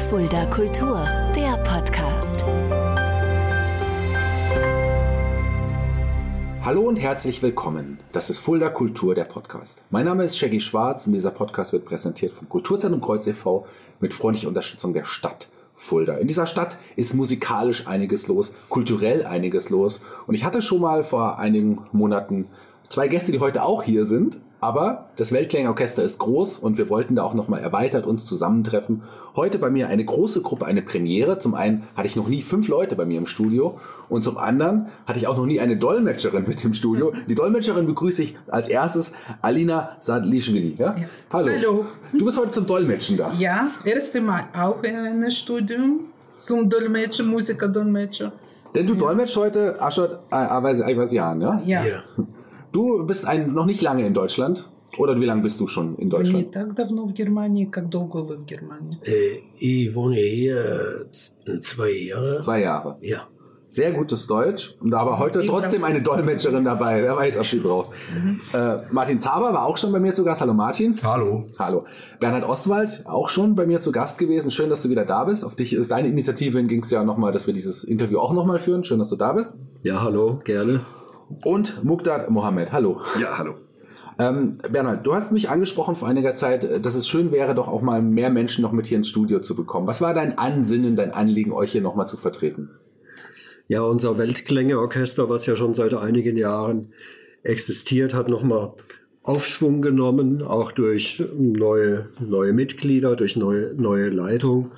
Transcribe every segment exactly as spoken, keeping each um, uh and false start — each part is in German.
Fulda Kultur, der Podcast. Hallo und herzlich willkommen. Das ist Fulda Kultur, der Podcast. Mein Name ist Shaggy Schwarz und dieser Podcast wird präsentiert vom Kulturzentrum Kreuz e V mit freundlicher Unterstützung der Stadt Fulda. In dieser Stadt ist musikalisch einiges los, kulturell einiges los. Und ich hatte schon mal vor einigen Monaten zwei Gäste, die heute auch hier sind. Aber das Weltklänge-Orchester ist groß und wir wollten da auch nochmal erweitert uns zusammentreffen. Heute bei mir eine große Gruppe, eine Premiere. Zum einen hatte ich noch nie fünf Leute bei mir im Studio und zum anderen hatte ich auch noch nie eine Dolmetscherin mit im Studio. Die Dolmetscherin begrüße ich als erstes, Alina Sadlischwili. Ja? Ja. Hallo. Hallo. Du bist heute zum Dolmetschen da. Ja, erste Mal auch in einem Studium zum Dolmetscher, Musiker-Dolmetscher. Denn du dolmetsch heute Ashot Ayvasian, ja? Ja. Ja. Du bist ein, noch nicht lange in Deutschland. Oder wie lange bist du schon in Deutschland? Не так давно в Германии, как долго вы в Германии? Äh, ich wohne hier äh, zwei Jahre. Zwei Jahre. Ja. Sehr gutes Deutsch. Und aber heute trotzdem eine Dolmetscherin dabei. Wer weiß, ob sie braucht. Mhm. Äh, Martin Zaber war auch schon bei mir zu Gast. Hallo Martin. Hallo. Hallo. Bernhard Oswald, auch schon bei mir zu Gast gewesen. Schön, dass du wieder da bist. Auf dich, deine Initiative ging es ja nochmal, dass wir dieses Interview auch nochmal führen. Schön, dass du da bist. Ja, hallo, gerne. Und Muqdad Mohammed. Hallo. Ja, hallo. Ähm, Bernhard, du hast mich angesprochen vor einiger Zeit, dass es schön wäre, doch auch mal mehr Menschen noch mit hier ins Studio zu bekommen. Was war dein Ansinnen, dein Anliegen, euch hier nochmal zu vertreten? Ja, unser Weltklänge-Orchester, was ja schon seit einigen Jahren existiert, hat nochmal Aufschwung genommen, auch durch neue, neue Mitglieder, durch neue, neue Leitung.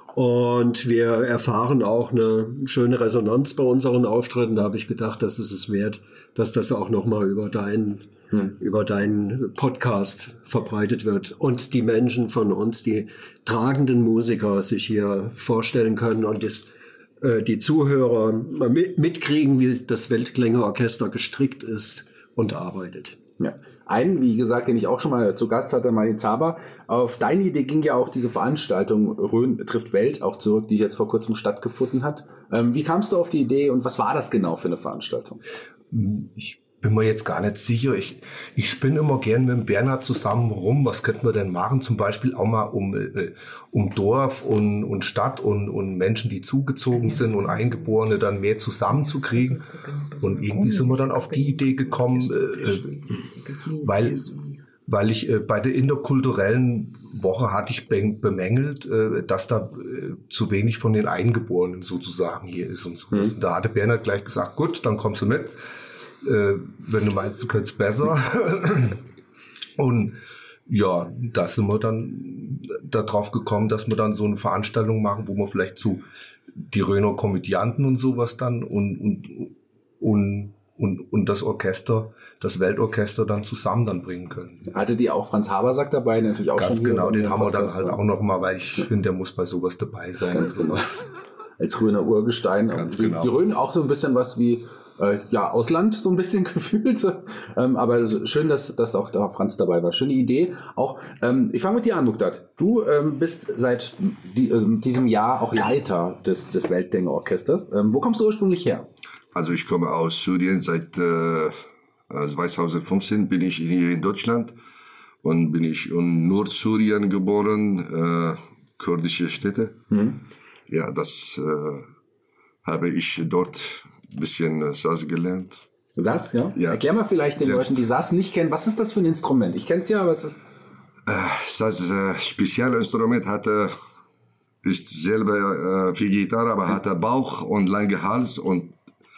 Und wir erfahren auch eine schöne Resonanz bei unseren Auftritten. Da habe ich gedacht, das ist es wert, dass das auch nochmal über deinen hm. über deinen Podcast verbreitet wird. Und die Menschen von uns, die tragenden Musiker, sich hier vorstellen können und das, äh, die Zuhörer mit, mitkriegen, wie das Weltklänge-Orchester gestrickt ist und arbeitet. Ja. Einen, wie gesagt, den ich auch schon mal zu Gast hatte, Martin Zaber. Auf deine Idee ging ja auch diese Veranstaltung Rhön trifft Welt auch zurück, die jetzt vor kurzem stattgefunden hat. Ähm, wie kamst du auf die Idee und was war das genau für eine Veranstaltung? Ich bin mir jetzt gar nicht sicher. Ich, ich spinne immer gern mit dem Bernhard zusammen rum. Was könnten wir denn machen? Zum Beispiel auch mal um, äh, um Dorf und, und Stadt und, und Menschen, die zugezogen sind und Eingeborene dann mehr zusammenzukriegen. Und irgendwie sind wir dann auf die Idee gekommen, äh, weil, weil ich äh, bei der interkulturellen Woche hatte ich bemängelt, äh, dass da äh, zu wenig von den Eingeborenen sozusagen hier ist und so. Mhm. Und da hatte Bernhard gleich gesagt, gut, dann kommst du mit. Äh, wenn du meinst, du könntest besser. Und ja, da sind wir dann darauf gekommen, dass wir dann so eine Veranstaltung machen, wo wir vielleicht zu die Rhöner Komödianten und sowas dann und, und, und, und, und das Orchester, das Weltorchester dann zusammen dann bringen können. Hattet ihr auch Franz Habersack dabei, natürlich auch Ganz schon hier genau, den haben wir dann Podcast halt auch noch mal, weil ich finde, der muss bei sowas dabei sein. Ganz genau. Als Rhöner Urgestein. Ganz die, genau. Die Rhön auch so ein bisschen was wie Äh, ja, Ausland so ein bisschen gefühlt. ähm, aber schön, dass, dass auch da Franz dabei war. Schöne Idee. Auch, ähm, ich fange mit dir an, Muqdad. Du ähm, bist seit die, äh, diesem Jahr auch Leiter des, des Weltklänge-Orchesters. Ähm, wo kommst du ursprünglich her? Also ich komme aus Syrien. Seit äh, zweitausendfünfzehn bin ich hier in Deutschland und bin ich in Nordsyrien geboren, äh, kurdische Städte. Mhm. Ja, das äh, habe ich dort ein bisschen äh, Saz gelernt. Saz, ja? Ja. Erklär mal vielleicht den Selbst. Leuten, die Saz nicht kennen, was ist das für ein Instrument? Ich kenne es ja, aber es ist... Äh, Saz äh, Spezialinstrument hatte, ist selber äh, wie Gitarre, aber hatte Bauch und lange Hals und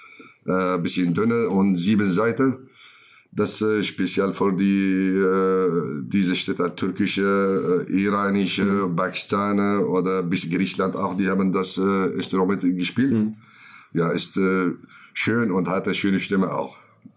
ein äh, bisschen dünner und sieben Seiten. Das äh, speziell für die äh, diese Städte, türkische, äh, iranische, mhm. Pakistan oder bis Griechenland auch, die haben das äh, Instrument gespielt. Mhm. Ja, ist äh, schön und hat eine schöne Stimme auch.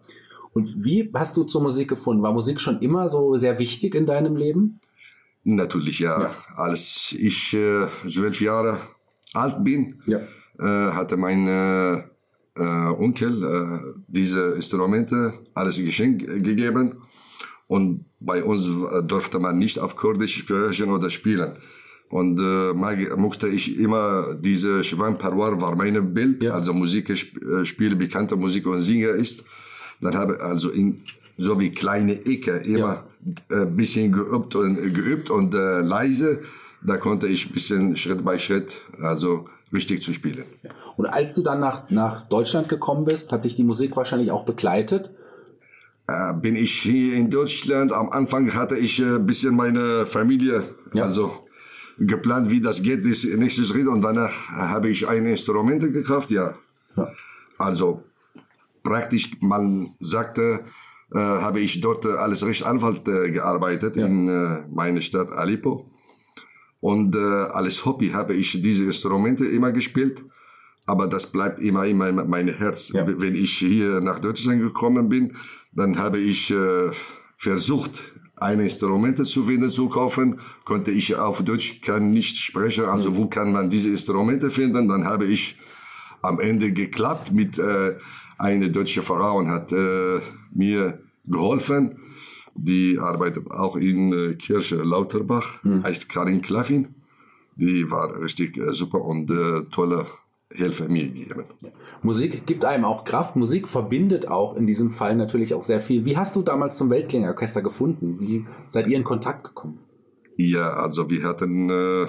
Und wie hast du zur Musik gefunden? War Musik schon immer so sehr wichtig in deinem Leben? Natürlich, ja. ja. Als ich äh, zwölf Jahre alt bin, ja. äh, hatte mein äh, äh, Onkel äh, diese Instrumente alles geschenkt äh, gegeben. Und bei uns äh, durfte man nicht auf Kurdisch sprechen oder spielen. Und äh, mag, mochte ich immer diese Shwan Parwar war mein Bild, ja. also Musik äh, spiele, bekannte Musik und Singer ist. Dann habe also in so wie kleine Ecke immer ja. ein bisschen geübt und geübt und äh, leise da konnte ich ein bisschen Schritt bei Schritt, also richtig zu spielen. Und als du dann nach, nach Deutschland gekommen bist, hat dich die Musik wahrscheinlich auch begleitet? Äh, bin ich hier in Deutschland, am Anfang hatte ich ein äh, bisschen meine Familie, ja. also geplant, wie das geht, das nächste Schritt, und danach habe ich ein Instrument gekauft, ja. ja. Also praktisch, man sagte, äh, habe ich dort äh, als Rechtsanwalt äh, gearbeitet ja. in äh, meiner Stadt Aleppo. Und äh, als Hobby habe ich diese Instrumente immer gespielt, aber das bleibt immer in mein, mein Herz. Ja. Wenn ich hier nach Deutschland gekommen bin, dann habe ich äh, versucht, ein Instrument zu finden, zu kaufen. Konnte ich auf Deutsch kann nicht sprechen, also mhm. wo kann man diese Instrumente finden? Dann habe ich am Ende geklappt mit äh, einer deutschen Frau und hat äh, mir geholfen. Die arbeitet auch in äh, Kirche Lauterbach, mhm. heißt Karin Klaffin. Die war richtig äh, super und äh, tolle Hilfe mir gegeben. Musik gibt einem auch Kraft. Musik verbindet auch in diesem Fall natürlich auch sehr viel. Wie hast du damals zum Weltklingerorchester gefunden? Wie seid ihr in Kontakt gekommen? Ja, also wir hatten äh,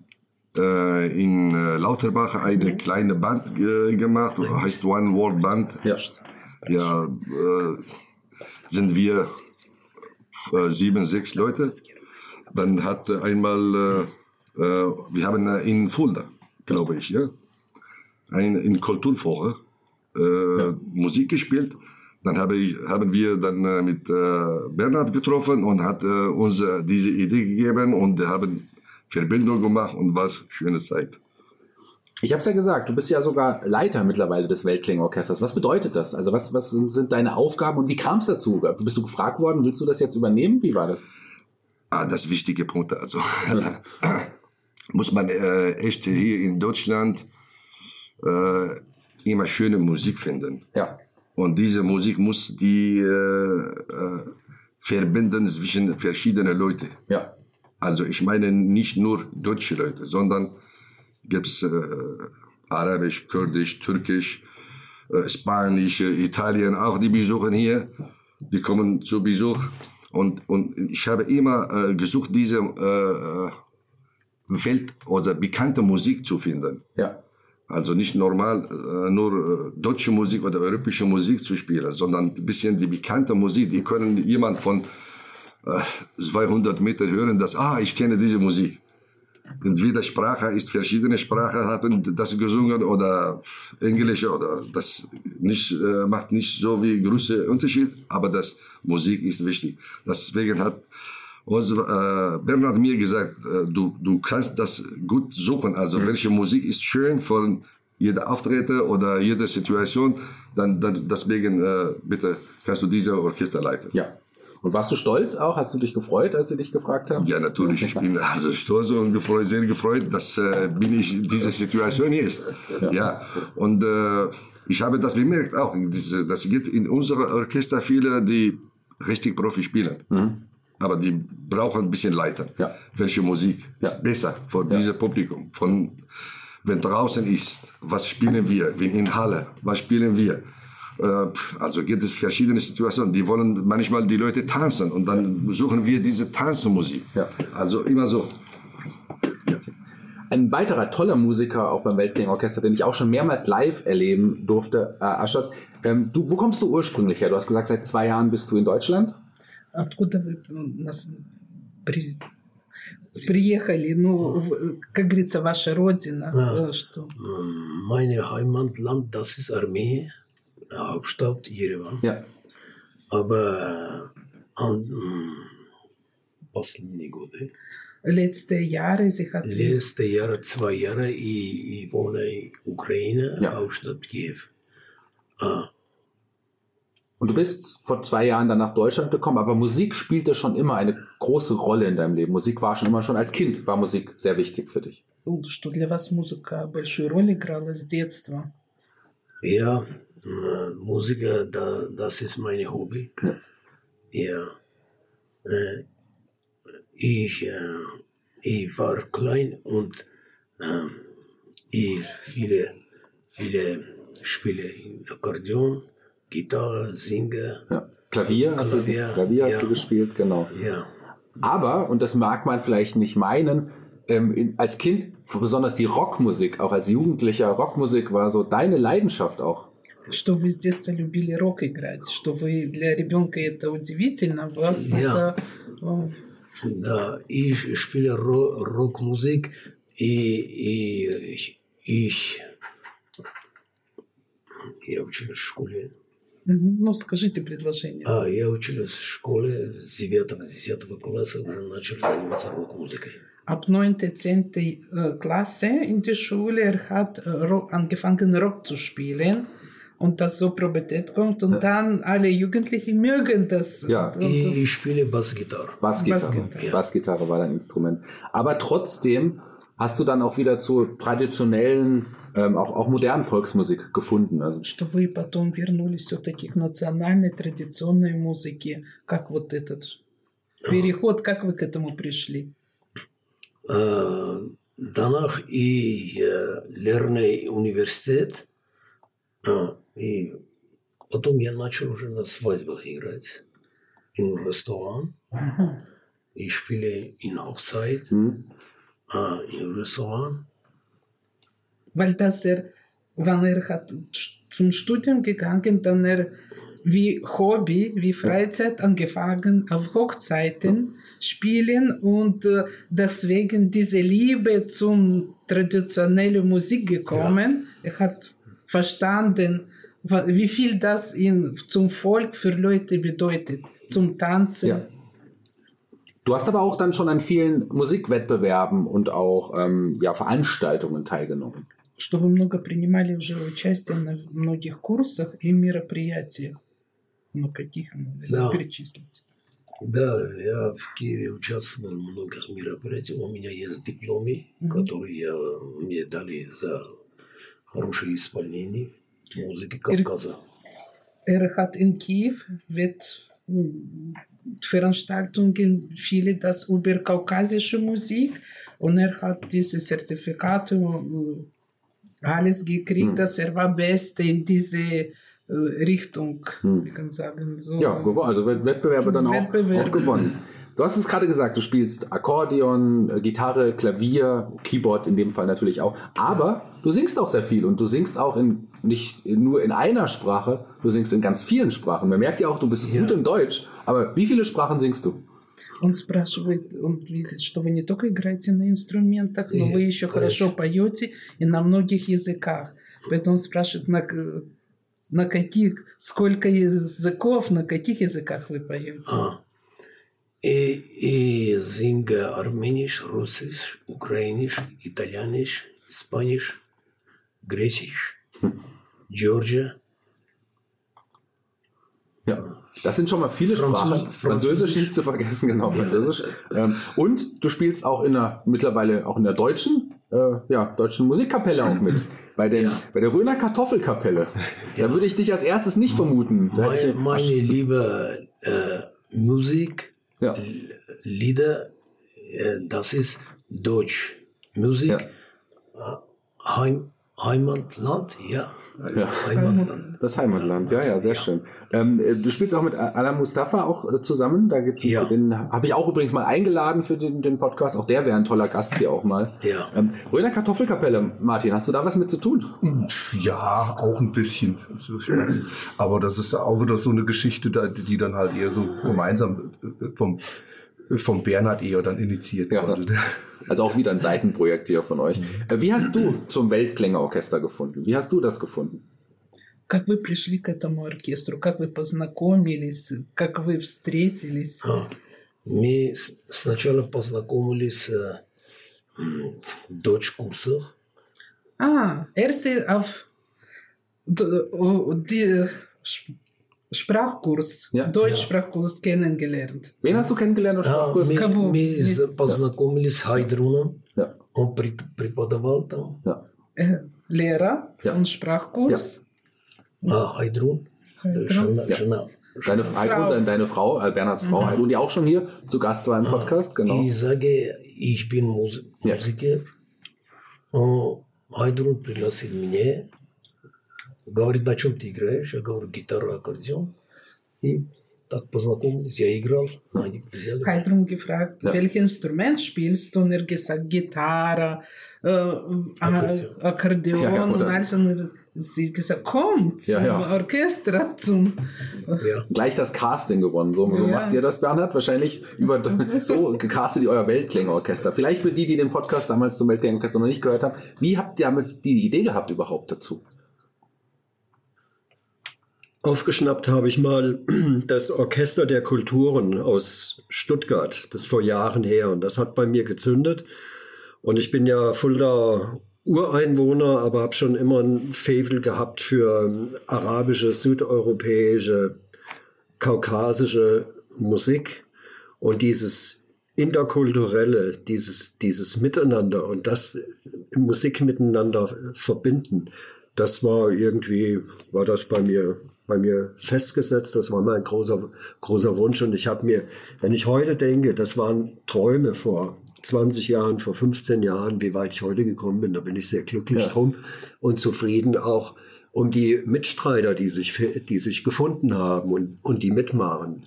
äh, in äh, Lauterbach eine mhm. kleine Band äh, gemacht, heißt One World Band. Ja, ja äh, sind wir äh, sieben, sechs Leute. Dann hat einmal, äh, äh, wir haben äh, in Fulda, glaube ich, ja, ein, in Kulturwoche äh, ja. Musik gespielt. Dann habe ich, haben wir dann äh, mit äh, Bernhard getroffen und hat äh, uns äh, diese Idee gegeben und haben Verbindung gemacht und was schöne Zeit. Ich habe es ja gesagt, du bist ja sogar Leiter mittlerweile des Weltklingerorchesters. Was bedeutet das? Also was, was sind deine Aufgaben und wie kam es dazu? Bist du gefragt worden, willst du das jetzt übernehmen? Wie war das? Ah, das wichtige Punkt. Also muss man äh, echt hier in Deutschland äh, immer schöne Musik finden. Ja. Und diese Musik muss die äh, äh, verbinden zwischen verschiedenen Leuten. Ja. Also ich meine nicht nur deutsche Leute, sondern gibt's äh, Arabisch, Kurdisch, Türkisch, äh, Spanisch, Italien, auch die besuchen hier, die kommen zu Besuch. Und, und ich habe immer äh, gesucht, diese äh, Welt- oder bekannte Musik zu finden. Ja. Also nicht normal äh, nur äh, deutsche Musik oder europäische Musik zu spielen, sondern ein bisschen die bekannte Musik. Die können jemand von äh, zweihundert Meter hören, dass, ah, ich kenne diese Musik. Entweder Sprache ist verschiedene Sprachen, haben das gesungen oder Englisch oder das nicht, äh, macht nicht so wie große Unterschied, aber das Musik ist wichtig. Deswegen hat Unsere, äh, Bernhard mir gesagt, äh, du, du kannst das gut suchen, also mhm. welche Musik ist schön von jeder Auftritte oder jeder Situation, dann, dann deswegen äh, bitte kannst du diese Orchester leiten. Ja. Und warst du stolz auch? Hast du dich gefreut, als sie dich gefragt haben? Ja, natürlich. Ich bin also stolz und gefreut, sehr gefreut, dass äh, bin ich in dieser Situation jetzt. Ja. ja. Und äh, ich habe das bemerkt auch. Das gibt in unserem Orchester viele, die richtig Profi spielen. Mhm. Aber die brauchen ein bisschen Leiter. Ja. Welche Musik ja. ist besser für ja. dieses Publikum? Von, wenn draußen ist, was spielen wir? Wenn in Halle, was spielen wir? Äh, also gibt es verschiedene Situationen. Die wollen manchmal die Leute tanzen und dann suchen wir diese Tanzmusik. Ja. Also immer so. Ja. Ein weiterer toller Musiker auch beim Weltklingerorchester, den ich auch schon mehrmals live erleben durfte, äh, Ashot. Ähm, du, wo kommst du ursprünglich her? Du hast gesagt, seit zwei Jahren bist du in Deutschland. Откуда вы нас при, приехали, ну, как говорится, ваша родина, ja. что? Meine Heimatland, das ist Armee, Hauptstadt Yerevan. Ja. Aber an последние годы. Letzte Jahre, sie hat. Letzte Jahre, zwei Jahre, ich, ich wohne in Ukraine, ja. Hauptstadt Kiew. Ah. Und du bist vor zwei Jahren dann nach Deutschland gekommen, aber Musik spielte schon immer eine große Rolle in deinem Leben. Musik war schon immer, schon als Kind war Musik sehr wichtig für dich. Und что для вас музыка большую роль играла с детства? Ja, Musik, da, das ist mein Hobby. Ja. ja. Äh, ich, äh, ich war klein und äh, ich viele, viele Spiele Akkordeon. Gitarre, Singe. Ja. Klavier, hast, Klavier, du, Klavier hast ja. du gespielt, genau. Ja. Aber, und das mag man vielleicht nicht meinen, ähm, in, als Kind, besonders die Rockmusik, auch als Jugendlicher, Rockmusik war so deine Leidenschaft auch. Что вы с детства любили рок играть, что вы для ребенка это удивительно, вас Ja. это... Да, ich spiele Ro- Rockmusik. И, и ich, я учился в школе. Мгм. Ну, скажите предложение. А, я учился в школе с девятого-десятого класса, уже начал заниматься рок-музыкой. Ab neunte, zehnte äh, Klasse in der Schule, er hat äh, Rock, angefangen Rock zu spielen und das so Pubertät kommt und dann alle Jugendlichen mögen das. Ja. Und, И, und, и spiele Bassgitarre. Bassgitarre. Bassgitarre, ja. Bassgitarre war dein Instrument. Aber trotzdem hast du dann auch wieder zu traditionellen, ähm, auch, auch modernen Volksmusik gefunden. Also, что вы потом вернулись все-таки к национальной традиционной музыке. Как вот этот переход, как вы к этому пришли? А, Danach и я лерный университет. А, и потом я начал уже на свадьбах играть. In Restaurant. Ich spiele in Hochzeit. hm? А, in Restaurant. Weil das er, wenn er hat zum Studium gegangen, dann er wie Hobby, wie Freizeit angefangen auf Hochzeiten spielen und äh, deswegen diese Liebe zum traditionellen Musik gekommen. Ja. Er hat verstanden, wie viel das in, zum Volk für Leute bedeutet, zum Tanzen. Ja. Du hast aber auch dann schon an vielen Musikwettbewerben und auch ähm, ja, Veranstaltungen teilgenommen. Что вы много принимали уже участие на многих курсах и мероприятиях. Ну, каких, Да. перечислить? Да, я в Киеве участвовал в многих мероприятиях. У меня есть дипломы, Мгм. которые я, мне дали за хорошее исполнение музыки Кавказа. Er hat in Kiew wird mm, Veranstaltungen viele das über kaukasische Musik und er hat diese Zertifikate und alles gekriegt, Hm. dass er war Beste in diese äh, Richtung, Hm. ich kann sagen. So. Ja, gewo- also Wett- Wettbewerbe dann auch, Wettbewerbe. auch gewonnen. Du hast es gerade gesagt, du spielst Akkordeon, äh, Gitarre, Klavier, Keyboard in dem Fall natürlich auch. Aber du singst auch sehr viel und du singst auch in, nicht nur in einer Sprache, du singst in ganz vielen Sprachen. Man merkt ja auch, du bist Ja. gut in Deutsch, aber wie viele Sprachen singst du? Он спрашивает, он видит, что вы не только играете на инструментах, но Нет, вы еще конечно. хорошо поете и на многих языках. Поэтому он спрашивает, на, к- на каких, сколько языков, на каких языках вы поете. А. И, и singe Armenisch, Russisch, Ukrainisch, Italienisch, Spanisch, Griechisch, Georgia. Ja, das sind schon mal viele Französ- Sprachen. Französisch Französisch. nicht zu vergessen, genau, Französisch. Ähm, und du spielst auch in der, mittlerweile auch in der deutschen, äh, ja, deutschen Musikkapelle auch mit. Bei, den, Ja. bei der Röner Kartoffelkapelle. Da würde ich dich als erstes nicht vermuten. Da hätte ich- Meine, meine liebe äh, Musik, Ja. L- Lieder, äh, das ist Deutsch. Musik, Ja. Heim, Heimatland, ja. Ja. Heimatland. Das Heimatland, ja, ja, sehr schön. Ähm, äh, du spielst auch mit Alan Mustafa auch äh, zusammen. Da gibt's, Ja. Den habe ich auch übrigens mal eingeladen für den, den Podcast. Auch der wäre ein toller Gast hier auch mal. Ja. Ähm, Röner Kartoffelkapelle, Martin, hast du da was mit zu tun? Ja, auch ein bisschen. Aber das ist auch wieder so eine Geschichte, da- die dann halt eher so gemeinsam vom, vom Bernhard eher dann initiiert Ja. wurde. Also auch wieder ein Seitenprojekt hier von euch. Äh, Wie hast du zum Weltklängerorchester gefunden? Wie hast du das gefunden? Как вы пришли к этому оркестру? Как вы познакомились? Как вы встретились? А, Мы с- сначала познакомились э, м, в дочь-курсах. А, erste auf d- o- die Sch- Sprachkurs, Ja. Deutschsprachkurs kennengelernt. Wen hast du kennengelernt auf А, Sprachkurs? мы, Кого? мы Нет. за- познакомились с Хайдруном. Ja, Он пред- преподавал там. ja. Äh, Lehrer Ja. von Sprachkurs. А, Хайдрун. Хайдрун. Жена, Ja. жена. Deine, Heidrun, deine, deine Frau, äh, Bernhards Frau, Heidrun, die auch schon hier zu Gast war im Podcast, genau. И sage, ich bin Mus Ja. Musiker. Он, Хайдрун пригласил меня. Говорит, на чем ты играешь? Я говорю, гитара, аккордеон. И так познакомились, я играл, они взяли. Heidrun gefragt, ja. welches Instrument spielst du? Und er gesagt, Gitarre, äh, Akkordeon, Akkordeon ja, ja, und alles. Und sie gesagt, kommt zum ja, ja. Orchester, zum... Ja. Gleich das Casting gewonnen. So, so ja. macht ihr das, Bernhard? Wahrscheinlich über so gecastet ihr euer Weltklänge-Orchester. Vielleicht für die, die den Podcast damals zum Weltklänge-Orchester noch nicht gehört haben. Wie habt ihr damals die Idee gehabt überhaupt dazu? Aufgeschnappt habe ich mal das Orchester der Kulturen aus Stuttgart, das ist vor Jahren her, und das hat bei mir gezündet. Und ich bin ja Fulda Ureinwohner, aber habe schon immer ein Faible gehabt für arabische, südeuropäische, kaukasische Musik und dieses interkulturelle, dieses, dieses Miteinander und das Musik miteinander verbinden. Das war irgendwie, war das bei mir bei mir festgesetzt. Das war mein großer, großer Wunsch. Und ich habe mir, wenn ich heute denke, das waren Träume vor zwanzig Jahren, vor fünfzehn Jahren, wie weit ich heute gekommen bin, da bin ich sehr glücklich ja. drum und zufrieden auch um die Mitstreiter, die sich, die sich gefunden haben und, und die mitmachen.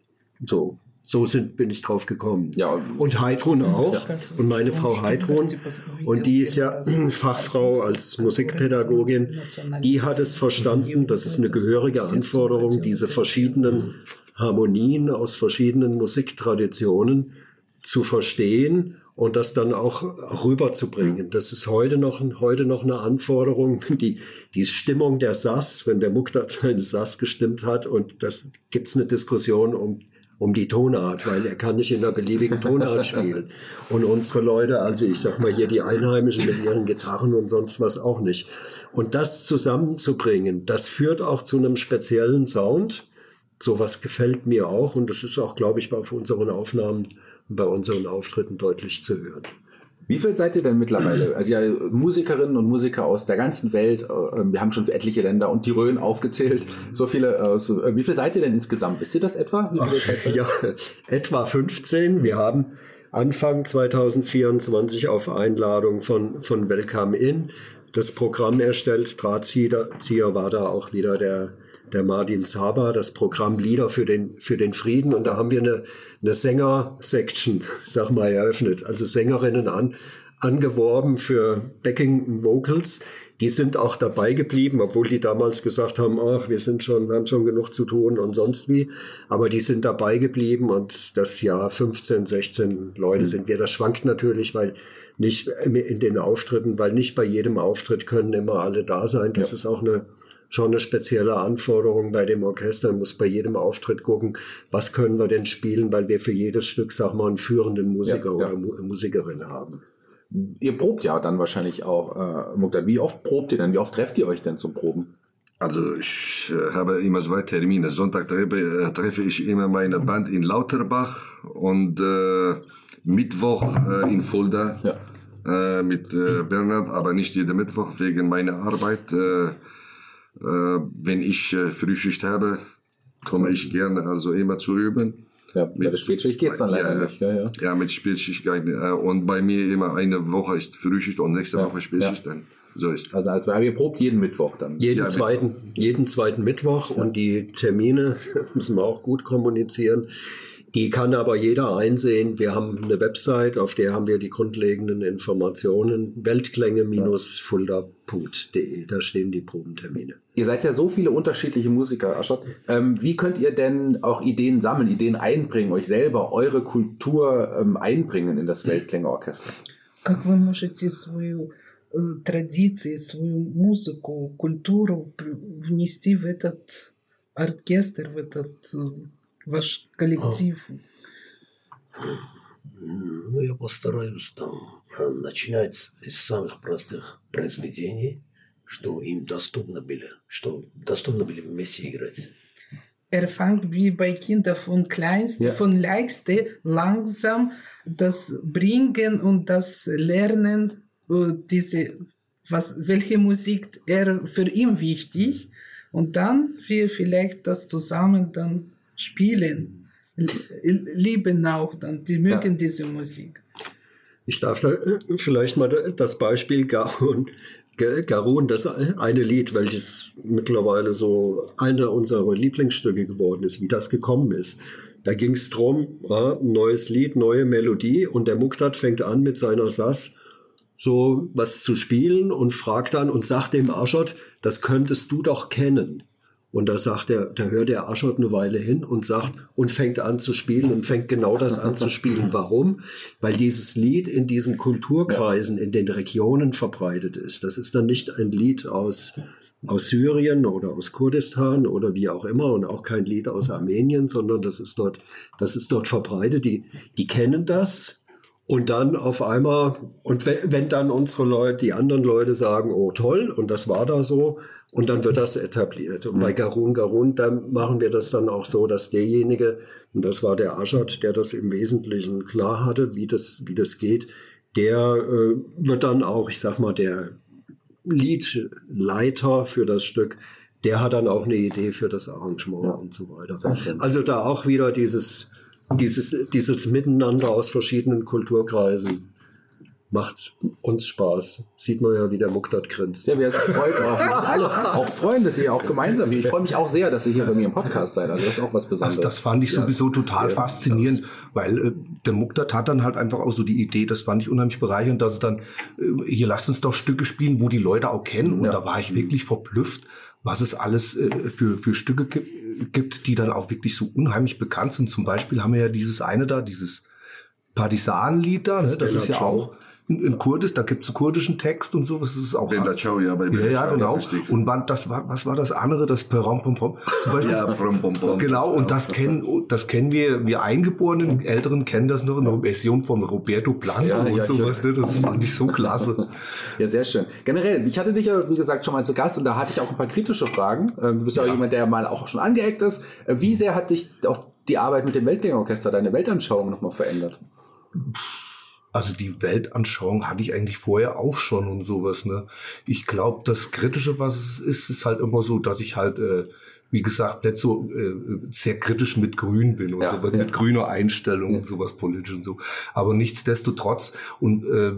So. So sind, bin ich drauf gekommen. Ja. Und Heidrun auch. Ja. Und meine Frau Heidrun. Und die ist ja Fachfrau als Musikpädagogin. Die hat es verstanden, das ist eine gehörige Anforderung, diese verschiedenen Harmonien aus verschiedenen Musiktraditionen zu verstehen und das dann auch rüberzubringen. Das ist heute noch, heute noch eine Anforderung. Die, die Stimmung der Sass, wenn der Muqtat seine Sass gestimmt hat, und das gibt's eine Diskussion um um die Tonart, weil er kann nicht in einer beliebigen Tonart spielen. Und unsere Leute, also ich sag mal hier die Einheimischen mit ihren Gitarren und sonst was auch nicht. Und das zusammenzubringen, das führt auch zu einem speziellen Sound. Sowas gefällt mir auch, und das ist auch, glaube ich, bei unseren Aufnahmen, bei unseren Auftritten deutlich zu hören. Wie viel seid ihr denn mittlerweile? Also ja, Musikerinnen und Musiker aus der ganzen Welt. Wir haben schon etliche Länder und die Rhön aufgezählt. So viele. So, wie viel seid ihr denn insgesamt? Wisst ihr das etwa? Ach, ja, etwa fünfzehn. Wir haben Anfang zwanzig vierundzwanzig auf Einladung von von Welcome In das Programm erstellt. Drahtzieher war da auch wieder der der Martin Saba, das Programm Lieder für den, für den Frieden. Und da haben wir eine, eine Sänger-Section, sag mal, eröffnet. Also Sängerinnen an, angeworben für Backing Vocals. Die sind auch dabei geblieben, obwohl die damals gesagt haben, ach, wir sind schon, wir haben schon genug zu tun und sonst wie. Aber die sind dabei geblieben, und das Jahr fünfzehn, sechzehn Leute sind wir. Das schwankt natürlich, weil nicht in den Auftritten, weil nicht bei jedem Auftritt können immer alle da sein. Das ja. ist auch eine, schon eine spezielle Anforderung bei dem Orchester. Man muss bei jedem Auftritt gucken, was können wir denn spielen, weil wir für jedes Stück, sag mal, einen führenden Musiker ja, ja. oder Mu- Musikerin haben. Ihr probt ja dann wahrscheinlich auch, äh, Muqtat. Wie oft probt ihr denn? Wie oft trefft ihr euch denn zum Proben? Also ich äh, habe immer zwei Termine. Sonntag treffe, äh, treffe ich immer meine Band in Lauterbach und äh, Mittwoch äh, in Fulda ja. äh, mit äh, Bernhard, aber nicht jeden Mittwoch wegen meiner Arbeit. Äh, Äh, wenn ich äh, Frühschicht habe, komme ich gerne also immer zu üben. Ja, mit der Spätschicht geht's dann leider ja, nicht. Ja, ja. ja, mit Spätschicht geht nicht. Äh, und bei mir immer eine Woche ist Frühschicht und nächste ja, Woche Spätschicht. Ja. Dann so ist. Also, also ihr probt jeden Mittwoch dann. Jeden ja, zweiten, Mittwoch. jeden zweiten Mittwoch ja. Und die Termine müssen wir auch gut kommunizieren. Die kann aber jeder einsehen. Wir haben eine Website, auf der haben wir die grundlegenden Informationen. weltklänge Bindestrich fulda Punkt de. Da stehen die Probentermine. Ihr seid ja so viele unterschiedliche Musiker, Ashot. Ähm, wie könnt ihr denn auch Ideen sammeln, Ideen einbringen, euch selber, eure Kultur ähm, einbringen in das Weltklänge-Orchester? Как вы можете свою традиции, свою музыку, культуру внести в этот оркестр, в этот ваш коллектив? Ну, я постараюсь там начинать из самых простых произведений, что им доступно были, что доступно были вместе играть. Er fängt wie bei Kindern von kleinste, ja. von leichtste langsam das Bringen und das Lernen, diese, was, welche Musik er für ihn wichtig, und dann wir vielleicht das zusammen dann spielen, lieben auch dann, die mögen ja. diese Musik. Ich darf da vielleicht mal das Beispiel Gaon Garun, das eine Lied, welches mittlerweile so einer unserer Lieblingsstücke geworden ist, wie das gekommen ist. Da ging es drum, ja, ein neues Lied, neue Melodie und der Muqdad fängt an mit seiner Sass so was zu spielen und fragt dann und sagt dem Aschot, das könntest du doch kennen. Und da sagt er, da hört der Aschot eine Weile hin und sagt und fängt an zu spielen und fängt genau das an zu spielen. Warum? Weil dieses Lied in diesen Kulturkreisen, in den Regionen verbreitet ist. Das ist dann nicht ein Lied aus, aus Syrien oder aus Kurdistan oder wie auch immer und auch kein Lied aus Armenien, sondern das ist dort, das ist dort verbreitet. Die, die kennen das. Und dann auf einmal, und wenn, wenn dann unsere Leute, die anderen Leute sagen, oh toll, und das war da so, und dann wird das etabliert. Und mhm. bei Garun Garun, dann machen wir das dann auch so, dass derjenige, und das war der Aschot, der das im Wesentlichen klar hatte, wie das, wie das geht, der äh, wird dann auch, ich sag mal, der Liedleiter für das Stück, der hat dann auch eine Idee für das Arrangement ja. und so weiter. Also da auch wieder dieses Dieses, dieses Miteinander aus verschiedenen Kulturkreisen macht uns Spaß. Sieht man ja, wie der Muqdad grinst. Ja, wir freuen auch, alle auch freuen, dass ihr auch gemeinsam hier. Ich freue mich auch sehr, dass ihr hier bei mir im Podcast seid. Also das ist auch was Besonderes. Also das fand ich sowieso ja. total ja. faszinierend, weil äh, der Muqdad hat dann halt einfach auch so die Idee, das fand ich unheimlich bereichernd, dass es dann, äh, hier lasst uns doch Stücke spielen, wo die Leute auch kennen. Und ja. da war ich wirklich verblüfft, was es alles äh, für, für Stücke gibt, gibt, die dann auch wirklich so unheimlich bekannt sind. Zum Beispiel haben wir ja dieses eine da, dieses Partisanenlied da, ne? Das, das ist ja auch in, in Kurdisch, da gibt es einen kurdischen Text und so, was ist es auch. Bella Ciao, ja, bei Bella ja, ja, Ciao, genau. Und wann, das war, was war das andere, das Perom Pom Pom? Zum Beispiel. Ja, Pom Pom Pom. Genau, und das kennen, das kennen wir, wir Eingeborenen, Älteren kennen das noch, eine Version von Roberto Blanco ja, und ja, sowas, ne? Das fand ich so klasse. Ja, sehr schön. Generell, ich hatte dich ja, wie gesagt, schon mal zu Gast und da hatte ich auch ein paar kritische Fragen. Du bist ja, ja auch jemand, der mal auch schon angeeckt ist. Wie sehr hat dich auch die Arbeit mit dem Weltklingorchester, deine Weltanschauung nochmal verändert? Also die Weltanschauung hatte ich eigentlich vorher auch schon und sowas, ne. Ich glaube, das Kritische, was es ist, ist halt immer so, dass ich halt, äh, wie gesagt, nicht so äh, sehr kritisch mit Grün bin und ja, sowas, ja. mit grüner Einstellung ja. und sowas politisch und so. Aber nichtsdestotrotz und äh,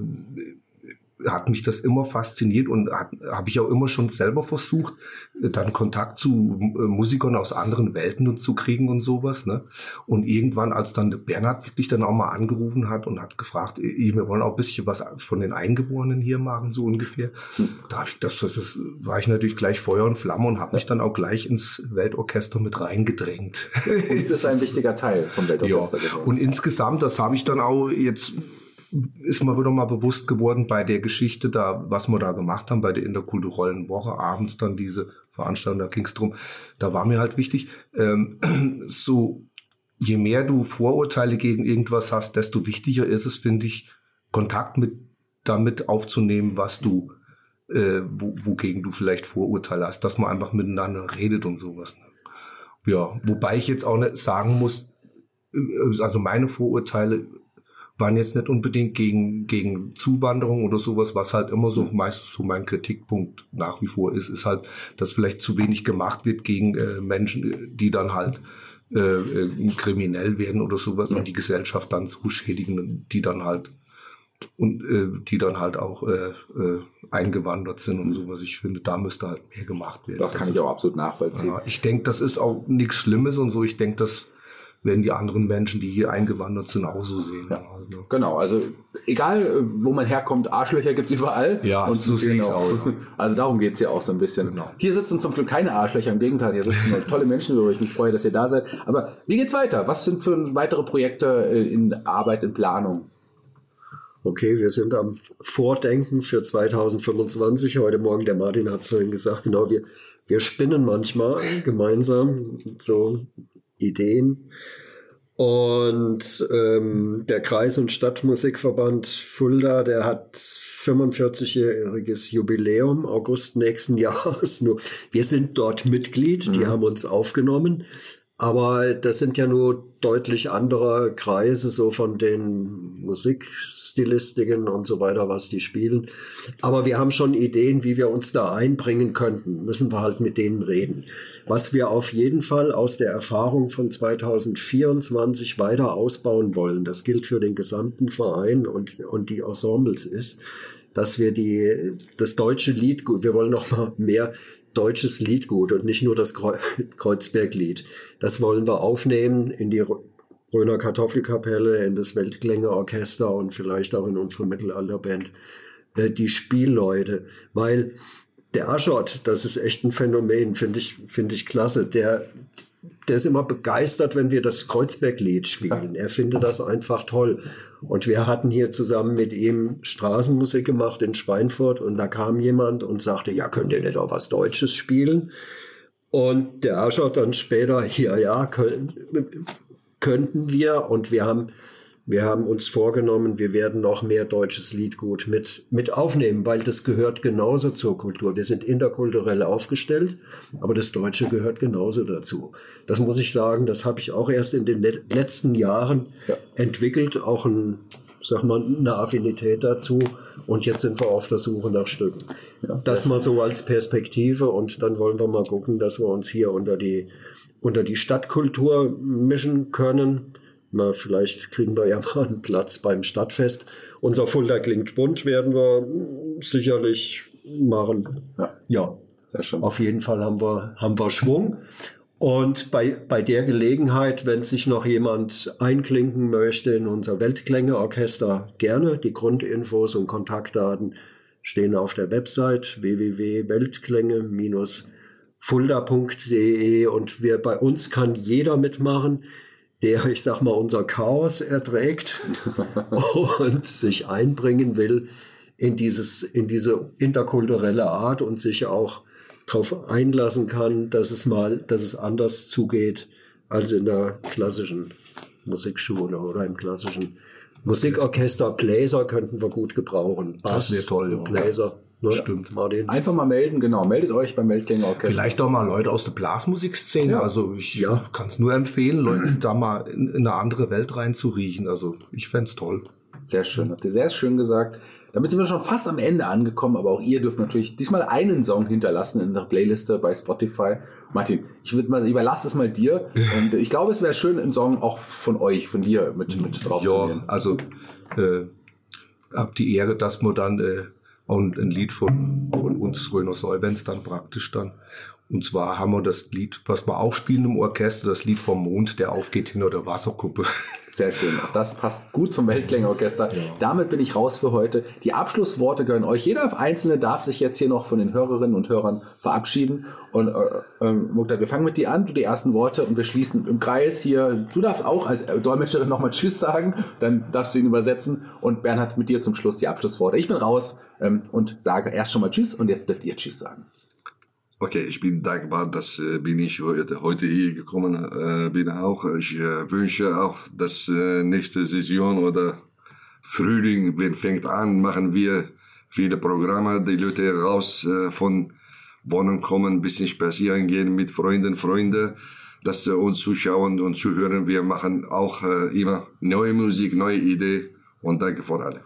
hat mich das immer fasziniert und habe ich auch immer schon selber versucht, dann Kontakt zu äh, Musikern aus anderen Welten zu kriegen und sowas, ne? Und irgendwann, als dann der Bernhard wirklich dann auch mal angerufen hat und hat gefragt, wir wollen auch ein bisschen was von den Eingeborenen hier machen, so ungefähr. Hm. Da habe ich das, das, das war ich natürlich gleich Feuer und Flamme und habe mich dann auch gleich ins Weltorchester mit reingedrängt. Und das ist ein wichtiger Teil vom Weltorchester. Ja. Und insgesamt, das habe ich dann auch jetzt ist mir wieder mal bewusst geworden bei der Geschichte da, was wir da gemacht haben, bei der interkulturellen Woche, abends dann diese Veranstaltung, da ging es drum, da war mir halt wichtig, ähm, so je mehr du Vorurteile gegen irgendwas hast, desto wichtiger ist es, finde ich, Kontakt mit damit aufzunehmen, was du, äh, wo, wogegen du vielleicht Vorurteile hast, dass man einfach miteinander redet und sowas. Ja, wobei ich jetzt auch nicht sagen muss, also meine Vorurteile waren jetzt nicht unbedingt gegen, gegen Zuwanderung oder sowas, was halt immer so meist so mein Kritikpunkt nach wie vor ist, ist halt, dass vielleicht zu wenig gemacht wird gegen äh, Menschen, die dann halt äh, äh, kriminell werden oder sowas ja. und die Gesellschaft dann so schädigen, die dann halt und äh, die dann halt auch äh, äh, eingewandert sind und sowas. Ich finde, da müsste halt mehr gemacht werden. Das, das kann ich auch absolut nachvollziehen. Ja, ich denke, das ist auch nichts Schlimmes und so. Ich denke, das werden die anderen Menschen, die hier eingewandert sind, auch so sehen. Ja, also. Genau, also egal, wo man herkommt, Arschlöcher gibt's überall. Ja, und so sehe ich es auch. Ja. Also darum geht's hier auch so ein bisschen. Genau. Hier sitzen zum Glück keine Arschlöcher, im Gegenteil, hier sitzen nur tolle Menschen, worüber ich mich freue, dass ihr da seid. Aber wie geht's weiter? Was sind für weitere Projekte in Arbeit, in Planung? Okay, wir sind am Vordenken für zweitausendfünfundzwanzig. Heute Morgen, der Martin hat es vorhin gesagt, genau, wir, wir spinnen manchmal gemeinsam so Ideen. Und ähm, der Kreis- und Stadtmusikverband Fulda, der hat fünfundvierzigjähriges Jubiläum, August nächsten Jahres. Nur wir sind dort Mitglied, die mhm. haben uns aufgenommen. Aber das sind ja nur deutlich andere Kreise, so von den Musikstilistiken und so weiter, was die spielen. Aber wir haben schon Ideen, wie wir uns da einbringen könnten. Müssen wir halt mit denen reden. Was wir auf jeden Fall aus der Erfahrung von zweitausendvierundzwanzig weiter ausbauen wollen, das gilt für den gesamten Verein und, und die Ensembles ist, dass wir die, das deutsche Liedgut, wir wollen noch mal mehr deutsches Liedgut und nicht nur das Kreuzberglied. Das wollen wir aufnehmen in die Röner Kartoffelkapelle, in das Weltklänge-Orchester und vielleicht auch in unsere Mittelalterband, äh, die Spielleute. Weil der Aschot, das ist echt ein Phänomen, finde ich, finde ich klasse. Der, der ist immer begeistert, wenn wir das Kreuzberglied spielen. Er findet das einfach toll. Und wir hatten hier zusammen mit ihm Straßenmusik gemacht in Schweinfurt und da kam jemand und sagte, ja, könnt ihr nicht auch was Deutsches spielen? Und der Aschot dann später, ja, ja, können, könnten wir. Und wir haben, wir haben uns vorgenommen, wir werden noch mehr deutsches Liedgut mit, mit aufnehmen, weil das gehört genauso zur Kultur. Wir sind interkulturell aufgestellt, aber das Deutsche gehört genauso dazu. Das muss ich sagen, das habe ich auch erst in den letzten Jahren ja. entwickelt, auch ein, sag mal, eine Affinität dazu. Und jetzt sind wir auf der Suche nach Stücken. Ja, das mal so als Perspektive und dann wollen wir mal gucken, dass wir uns hier unter die, unter die Stadtkultur mischen können. Na, vielleicht kriegen wir ja mal einen Platz beim Stadtfest. Unser Fulda klingt bunt werden wir sicherlich machen. Ja, ja. Sehr schön. Auf jeden Fall haben wir, haben wir Schwung. Und bei, bei der Gelegenheit, wenn sich noch jemand einklinken möchte in unser Weltklänge-Orchester, gerne. Die Grundinfos und Kontaktdaten stehen auf der Website w w w punkt weltklänge Bindestrich fulda punkt de und wir, bei uns kann jeder mitmachen, der, ich sag mal, unser Chaos erträgt und sich einbringen will in dieses, in diese interkulturelle Art und sich auch darauf einlassen kann, dass es mal, dass es anders zugeht als in der klassischen Musikschule oder im klassischen Musikorchester. Bläser könnten wir gut gebrauchen. Bass, das wäre toll, ja. Bläser. Ne? Stimmt. Martin. Einfach mal melden, genau. Meldet euch beim Weltklänge-Orchester. Vielleicht auch mal Leute aus der Blasmusikszene. Ja. Also ich ja. kann es nur empfehlen, Leute da mal in, in eine andere Welt reinzuriechen. Also ich fände es toll. Sehr schön. Habt ihr sehr schön gesagt. Damit sind wir schon fast am Ende angekommen, aber auch ihr dürft natürlich diesmal einen Song hinterlassen in der Playliste bei Spotify. Martin, ich würde mal, ich überlasse es mal dir. Und ich glaube, es wäre schön, einen Song auch von euch, von dir mit, mit drauf ja, zu nehmen. Also äh, habt die Ehre, dass wir dann äh, auch ein Lied von, von uns, Röner Säuwens, dann praktisch dann. Und zwar haben wir das Lied, was wir auch spielen im Orchester, das Lied vom Mond, der aufgeht hinter der Wasserkuppe. Sehr schön. Auch das passt gut zum Weltklänge-Orchester. Ja. Damit bin ich raus für heute. Die Abschlussworte gehören euch. Jeder Einzelne darf sich jetzt hier noch von den Hörerinnen und Hörern verabschieden. Und äh, äh, Mukhtar, wir fangen mit dir an, du die ersten Worte und wir schließen im Kreis hier. Du darfst auch als Dolmetscherin nochmal Tschüss sagen, dann darfst du ihn übersetzen. Und Bernhard, mit dir zum Schluss die Abschlussworte. Ich bin raus ähm, und sage erst schon mal Tschüss und jetzt dürft ihr Tschüss sagen. Okay, ich bin dankbar, dass äh, bin ich heute, heute hier gekommen äh, bin auch. Ich äh, wünsche auch, dass äh, nächste Saison oder Frühling, wenn fängt an, machen wir viele Programme, die Leute raus äh, von Wohnung kommen, ein bisschen spazieren gehen mit Freunden, Freunde, dass äh, uns zuschauen und zuhören. Wir machen auch äh, immer neue Musik, neue Ideen und danke für alle.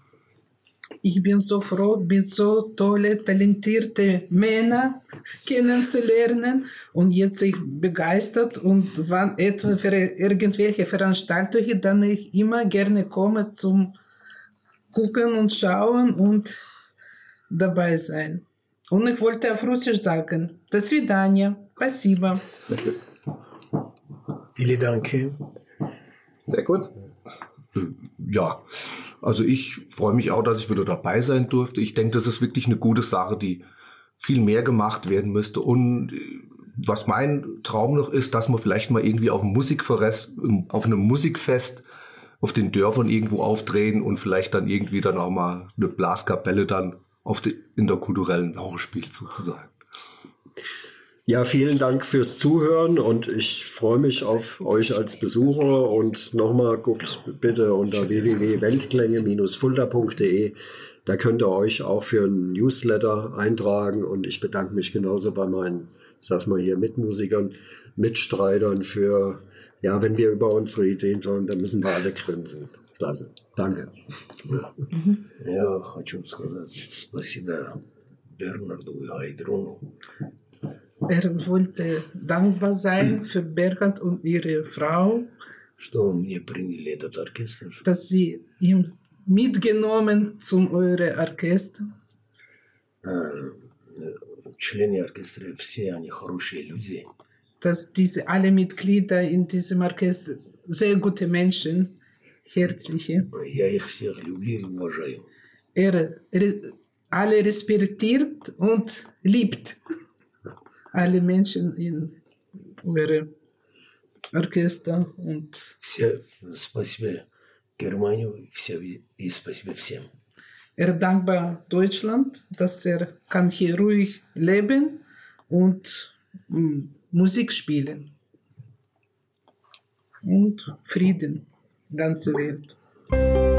Ich bin so froh, mit so tolle, talentierte Männer kennenzulernen und jetzt ich begeistert und wann etwa für irgendwelche Veranstaltungen, dann ich immer gerne komme zum Gucken und Schauen und dabei sein. Und ich wollte auf Russisch sagen, до свидания, спасибо. Vielen Dank. Sehr gut. Ja, also ich freue mich auch, dass ich wieder dabei sein durfte. Ich denke, das ist wirklich eine gute Sache, die viel mehr gemacht werden müsste. Und was mein Traum noch ist, dass man vielleicht mal irgendwie auf einem Musikfest, auf einem Musikfest auf den Dörfern irgendwo auftreten und vielleicht dann irgendwie dann auch mal eine Blaskapelle dann auf der interkulturellen Woche spielt sozusagen. Ja, vielen Dank fürs Zuhören und ich freue mich auf euch als Besucher und nochmal guckt bitte unter w w w punkt weltklänge Bindestrich fulda punkt de. Da könnt ihr euch auch für einen Newsletter eintragen und ich bedanke mich genauso bei meinen, sag's mal hier, Mitmusikern, Mitstreitern für, ja, wenn wir über unsere Ideen schauen, dann müssen wir alle grinsen. Klasse. Danke. Я хочу сказать спасибо Бернарду и Айдрону. Er wollte dankbar sein für Berghard und ihre Frau что мне приняли этот оркестр. Dass sie ihn mitgenommen zum eure Orchester. Члены оркестра, все они хорошие люди. Dass diese alle Mitglieder in diesem Orchester sehr gute Menschen, herzliche. Я их всех люблю и уважаю. Er re, alle respektiert und liebt alle Menschen in eure Orchester und все, спасибо Германию, все, и спасибо всем. Er dankbar Deutschland, dass er kann hier ruhig leben und mm, Musik spielen. Und Frieden, ganze Welt.